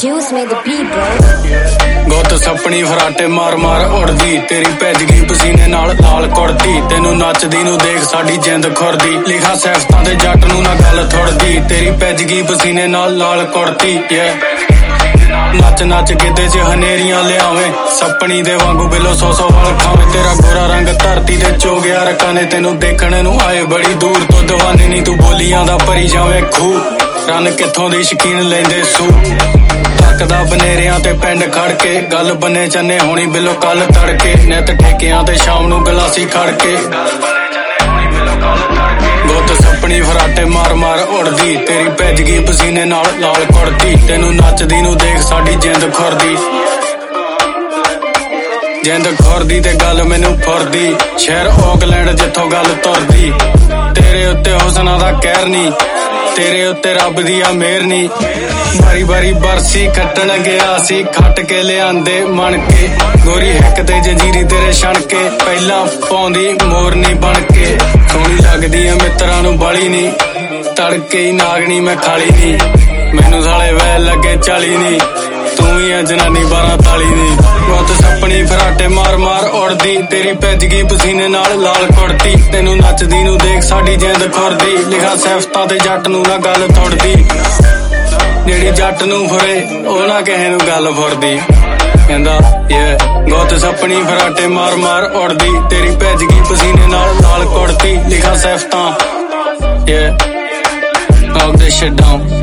Juice made the beat, bro. ਗੁੱਤ ਸੱਪਣੀ ਫਰਾਟੇ ਮਾਰ ਮਾਰ ਉੜਦੀ, ਤੇਰੀ ਭਿੱਜ ਗਈ ਪਸੀਨੇ ਨਾਲ ਲਾਲ ਕੁੜਤੀ। ਤੈਨੂੰ ਨੱਚਦੀ ਨੂੰ ਦੇਖ ਸਾਡੀ ਜਿੰਦ ਖੁਰਦੀ, ਲਿਖਾ ਸਿਫਤਾਂ ਤੇ ਜੱਟ ਨੂੰ ਨਾ ਗੱਲ ਥੁੜਦੀ। ਤੇਰੀ ਭਿੱਜ ਗਈ ਪਸੀਨੇ ਨਾਲ ਲਾਲ ਕੁੜਤੀ। ਨੱਚ ਨੱਚ ਗਿੱਧੇ 'ਚ ਹਨੇਰੀਆਂ ਲਿਆਵੇਂ, ਸੱਪਣੀ ਦੇ ਵਾਂਗੂ ਬਿੱਲੋ 100 ਵਾਲ ਖਾਵੇਂ। ਤੇਰਾ ਗੋਰਾ ਰੰਗ ਧਰਤੀ ਤੇ ਚੋਗਿਆ ਰਕਾਂ ਨੇ, ਤੈਨੂੰ ਦੇਖਣ ਨੂੰ ਆਏ ਬੜੀ ਦੂਰ ਤੋਂ ਦੀਵਾਨੇ ਨੀ ਤੂੰ ਬੋਲੀਆਂ ਦਾ ਭਰੀ ਜਾਵੇਂ ਖੂਹ। ਰੰਨ ਕਿੱਥੋਂ ਦੀ ਸ਼ਕੀਨ ਲੈਂਦੇ ਸੂ, ਤੱਕਦਾ ਬਨੇਰਿਆਂ ਤੇ ਪਿੰਡ ਖੜ ਕੇ। ਗੱਲ ਬੰਨੇ ਚੰਨੇ ਹੋਣੀ ਬਿੱਲੋ ਕੱਲ ਤੜਕੇ, ਨਿੱਤ ਠੇਕਿਆਂ ਤੇ ਸ਼ਾਮ ਨੂੰ ਗਲਾਸੀ ਖੜ ਕੇ। ਗੁੱਤ ਸੱਪਣੀ ਫਰਾਟੇ ਮਾਰ ਮਾਰ ਉੜਦੀ, ਤੇਰੀ ਭਿੱਜ ਗਈ ਪਸੀਨੇ ਨਾਲ ਲਾਲ ਕੁੜਤੀ। ਤੈਨੂੰ ਨੱਚਦੀ ਨੂੰ ਦੇਖ ਸਾਡੀ ਜਿੰਦ ਖੁਰਦੀ, ਜਿੰਦ ਖੁਰਦੀ ਤੇ ਗੱਲ ਮੈਨੂੰ ਫੁਰਦੀ। ਸ਼ਹਿਰ ਆਕਲੈਂਡ ਜਿੱਥੋਂ ਗੱਲ ਤੁਰਦੀ, ਤੇਰੇ ਉੱਤੇ ਹੁਸਨਾਂ ਦਾ ਕਹਿਰ ਨੀ, ਤੇਰੇ ਉੱਤੇ ਰੱਬ ਦੀ ਆ ਮਿਹਰ ਨੀ। ਬਾਰੀ ਬਾਰੀ ਬਰਸੀ ਕੱਟਣ ਗਿਆ ਸੀ, ਖੱਟ ਕੇ ਲਿਆਂਦੇ ਮਣ ਕੇ। ਗੋਰੀ ਹਿੱਕ ਤੇ ਜੰਜੀਰੀ ਤੇਰੇ ਛਣ ਕੇ, ਪਹਿਲਾਂ ਪਾਉਂਦੀ ਮੋਰਨੀ ਬਣ ਕੇ। ਸੋਹਣੀ ਲੱਗਦੀ ਆ ਮਿੱਤਰਾਂ ਨੂੰ ਬਾਲੀ ਨੀ, ਤੜਕੇ ਹੀ ਨਾਗਣੀ ਮੈਂ ਖਾਲੀ ਨੀ। ਮੈਨੂੰ ਸਾਲੇ ਵੈਲ ਲੱਗੇ 40 ਨੀ, ਤੂੰ ਵੀ ਆ ਜਨਾਨੀ 12 ਤਾਲੀ ਨੀ। ਗੁੱਤ ਸੱਪਣੀ ਫਰਾਟੇ ਮਾਰ ਮਾਰ ਉੜਦੀ, ਤੇਰੀ ਭਿੱਜ ਗਈ ਪਸੀਨੇ ਨਾਲ ਲਾਲ ਕੁੜਤੀ। ਤੈਨੂੰ ਨੱਚਦੀ ਨੂੰ ਦੇਖ ਸਾਡੀ ਜਿੰਦ ਖੁਰਦੀ, ਲਿਖਾ ਸਿਫਤਾਂ ਤੇ ਜੱਟ ਨੂੰ ਨਾ ਗੱਲ ਥੁੜਦੀ। ਜਿਹੜੀ ਜੱਟ ਨੂੰ ਫੁਰੇ ਉਹ ਨਾ ਕਿਸੇ ਨੂੰ ਗੱਲ ਫੁਰਦੀ। ਕਹਿੰਦਾ ਗੁੱਤ ਸੱਪਣੀ ਫਰਾਟੇ ਮਾਰ ਮਾਰ ਉੜਦੀ, ਤੇਰੀ ਭਿੱਜ ਗਈ ਪਸੀਨੇ ਨਾਲ ਲਾਲ ਕੁੜਤੀ। ਲਿਖਾ ਸਿਫਤਾਂ knock this shit down।